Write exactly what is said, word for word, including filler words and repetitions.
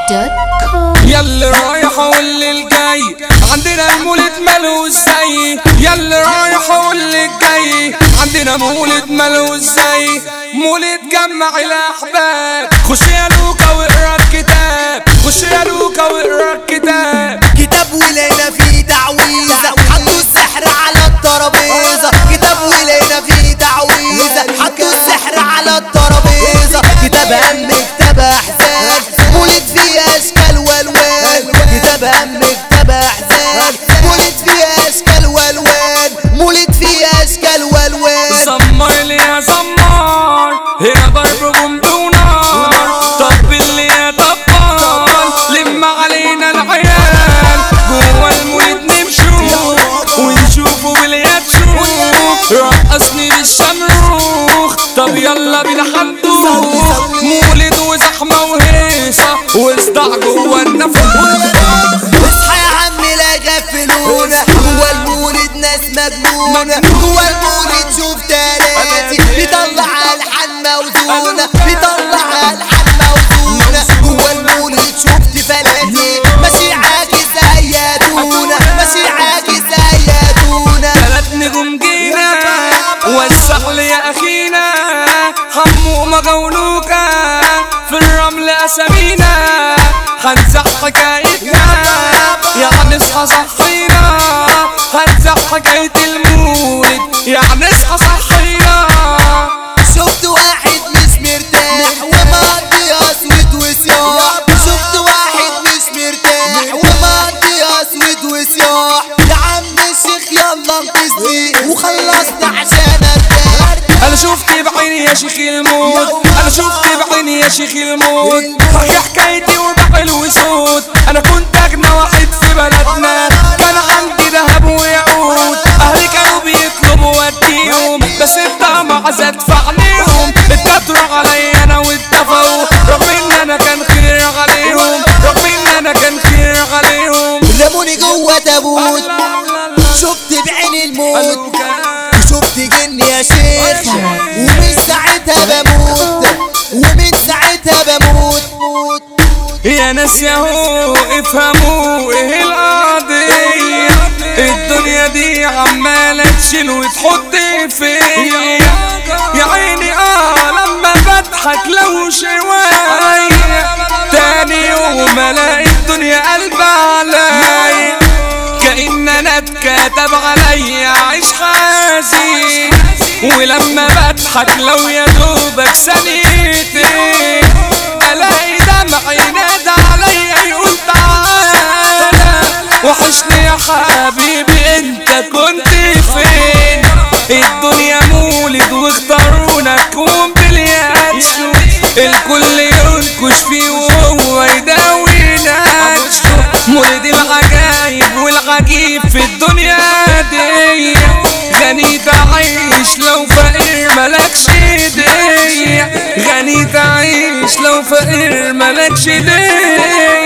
دوت كوم. ياللي رايح واللي الجاي عندنا المولد ملوش زي، ياللي رايح واللي الجاي عندنا مولد ملوش زي. مولد جمع الاحباب، خش يا لوكا واقرا الكتاب، خش يا لوكا واقرا الكتاب. كتاب ولينا فيه تعويذة حطوا السحر على الترابيزة، كتاب ولينا فيه تعويذة حطوا السحر على الترابيزة. كتاب هم كتاب احزان مولد فيه اشكال والوان، كتاب هم كتاب احزان مولد فيه اشكال والوان، مولد فيه اشكال والوان. زمر لي يا زمار هنا ضرب بمدونار، طب اللي يا طبال لم علينا العيال. جوا المولد نمشوا ونشوفوا باليد شوف، رقصني بالشمروخ طب يلا بينا حندوخ. مولد وزحمة وهيصة وصداع جوا النفوس. اصحى يا عم لا يغفلونا، جوا المولد ناس مجنونة، جوا المولد شوف تلاتي بيطلع الحان موزونة، بيطلع الحان موزونة. جوا المولد شفت فلاتي ماشي عاكس زيادونا، ماشي عاكس زيادونا. تلات نجوم جينا وسع لي يا اخينا، حمو مغولوكا في الرمل اسامينا. هنزح حكايتنا يعني اصحى صحينا، هنزح حكاية المولد يعني اصحى صحينا. شفت واحد مش مرتاح ومقضي اسود وصياح، شفت واحد مش مرتاح ومقضي اسود وصياح. يا عم الشيخ يلا انقذني وخلصنا عشان ارتاح. انا شفت بعيني يا شيخ الموت، انا شفت بعيني يا شيخ الموت. حكي حكايتي وبحل وصوت، انا كنت اغنى واحد في بلدنا، كان عندي ذهب ويعود. اهلي كانوا بيطلبوا وديهم بس الطمع زاد في عينيهم، اتكتروا عليا انا واتفقوا رغم ان انا كان خير عليهم، رغم ان انا كان خير عليهم. رموني جوه تابوت شفت بعيني الموت، وشفت جن يا شيخ ومن ساعتها بموت، ومن ساعتها بموت. يا ناس ياهو افهموا ايه القضية، الدنيا دي عمالة تشيل وتحط فيا. يا عيني اه لما بضحك لو شوية، تاني يوم الاقي الدنيا قلب عليا، كأن انا اتكتب عليا عيش حزين. ولما بضحك لو يا دوبك ثانيتين، الاقي دمعي نادى عليا يقول تعالى وحشني يا حبيبي انت كنت فين. الدنيا مولد واختارونا كون باليد، الكل ينكش فيه وهو يداوي نفسه. مولد العجايب والعجيب في الدنيا دي، غني تعيش لو فقير ملكش ايديا، غني تعيش لو فقير ملكش ايديا.